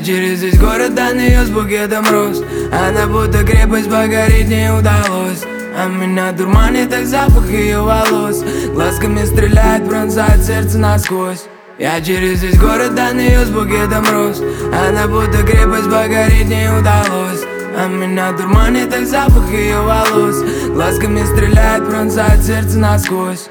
через весь город до нее с букетом роз. Она будто крепость, покорить не удалось. А меня дурманит так запах ее волос. Глазками стреляет, пронзает сердце насквозь. Я через весь город до нее с букетом роз. Она будто крепость, покорить не удалось. А меня дурманит так запах ее волос. Глазками стреляет, пронзает сердце насквозь.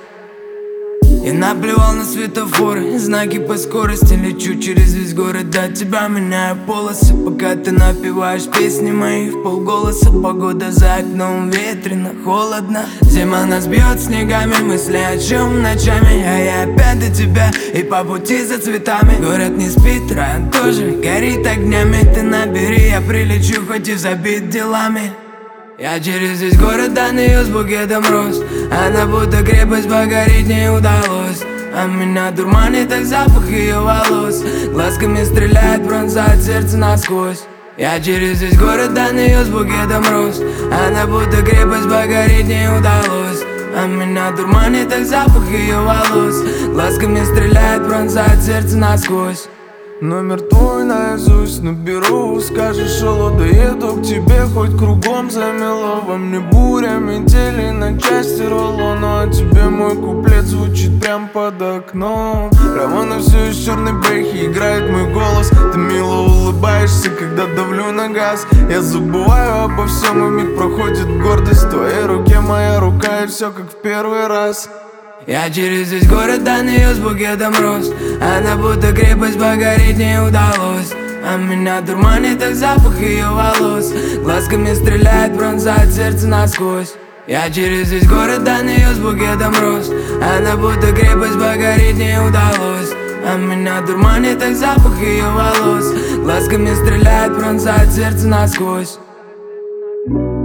Я наплевал на светофоры, знаки по скорости. Лечу через весь город до тебя, меняю полосы. Пока ты напеваешь песни мои в полголоса. Погода за окном ветрено, холодно. Зима нас бьет снегами, мысли о чем ночами. А я опять до тебя и по пути за цветами. Город не спит, район тоже горит огнями. Ты набери, я прилечу, хоть и забит делами. Я через весь город до нее с букетом роз. Она будто крепость, покорить не удалось. А меня дурманит так запах ее волос. Глазками стреляет, пронзает сердце насквозь. Я через весь город до нее с букетом роз. Она будто крепость, покорить не удалось. А меня дурманит так запах ее волос. Глазками стреляет, пронзает сердце насквозь. Номер твой наизусть наберу. Скажешь алло, доеду к тебе, хоть кругом замело. Во мне буря, метели на части рвало. Но а тебе мой куплет звучит прям под окном. Романы все из черной бэхи, играет мой голос. Ты мило улыбаешься, когда давлю на газ. Я забываю обо всем, и миг проходит гордость. В твоей руке моя рука, и все как в первый раз. Я через весь город до нее с букетом роз. Она будто крепость, покорить не удалось. А меня дурманит так запах ее волос. Глазками стреляет, пронзает сердце насквозь. Я через весь город до нее с букетом роз. Она будто крепость, покорить не удалось. А меня дурманит так запах ее волос. Глазками стреляет, пронзает сердце насквозь.